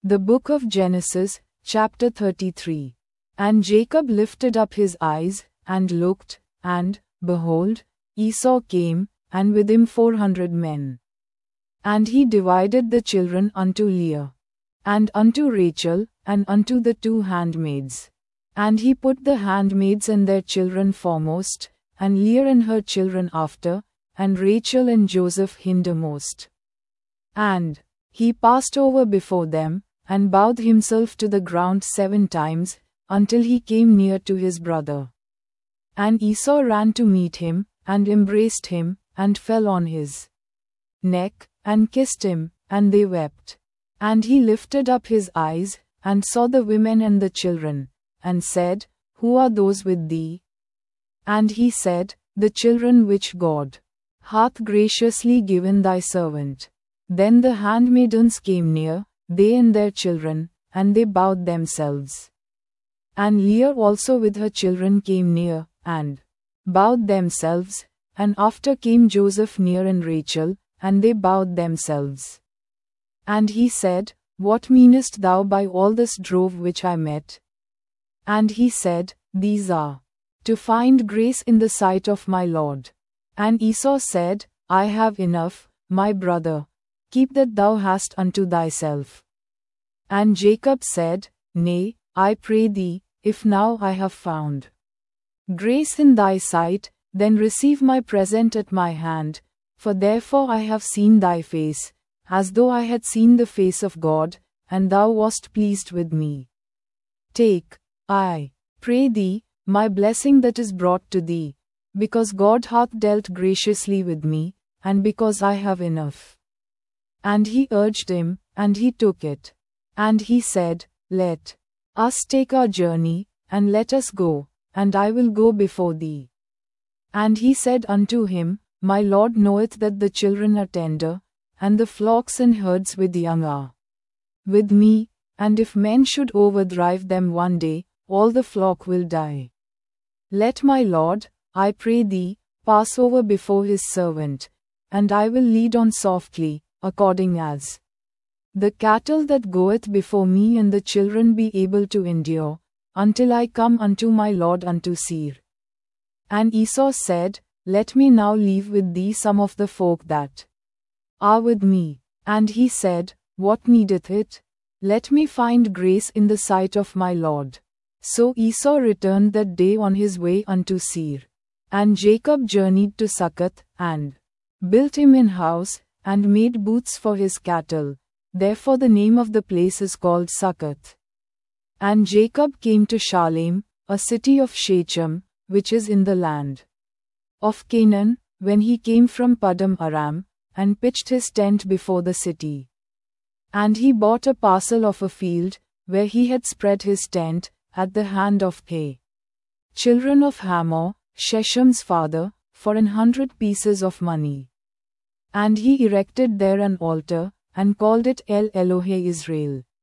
The book of Genesis, chapter 33. And Jacob lifted up his eyes, and looked, and, behold, Esau came, and with him 400 men. And he divided the children unto Leah, and unto Rachel, and unto the 2 handmaids. And he put the handmaids and their children foremost, and Leah and her children after, and Rachel and Joseph hindermost. And he passed over before them, and bowed himself to the ground 7 times, until he came near to his brother. And Esau ran to meet him, and embraced him, and fell on his neck, and kissed him, and they wept. And he lifted up his eyes, and saw the women and the children, and said, Who are those with thee? And he said, The children which God hath graciously given thy servant. Then the handmaidens came near, they and their children, and they bowed themselves. And Leah also with her children came near, and bowed themselves, and after came Joseph near and Rachel, and they bowed themselves. And he said, What meanest thou by all this drove which I met? And he said, These are to find grace in the sight of my Lord. And Esau said, I have enough, my brother. Keep that thou hast unto thyself. And Jacob said, Nay, I pray thee, if now I have found grace in thy sight, then receive my present at my hand, for therefore I have seen thy face, as though I had seen the face of God, and thou wast pleased with me. Take, I pray thee, my blessing that is brought to thee, because God hath dealt graciously with me, and because I have enough. And he urged him, and he took it. And he said, Let us take our journey, and let us go, and I will go before thee. And he said unto him, My Lord knoweth that the children are tender, and the flocks and herds with young are with me, and if men should overdrive them one day, all the flock will die. Let my Lord, I pray thee, pass over before his servant, and I will lead on softly, according as the cattle that goeth before me and the children be able to endure, until I come unto my Lord unto Seir. And Esau said, Let me now leave with thee some of the folk that are with me. And he said, What needeth it? Let me find grace in the sight of my Lord. So Esau returned that day on his way unto Seir. And Jacob journeyed to Succoth, and built him an house, and made booths for his cattle. Therefore the name of the place is called Succoth. And Jacob came to Shalem, a city of Shechem, which is in the land of Canaan, when he came from Paddan Aram, and pitched his tent before the city. And he bought a parcel of a field, where he had spread his tent, at the hand of the children of Hamor, Shechem's father, for 100 pieces of money. And he erected there an altar, and called it El Elohe Israel.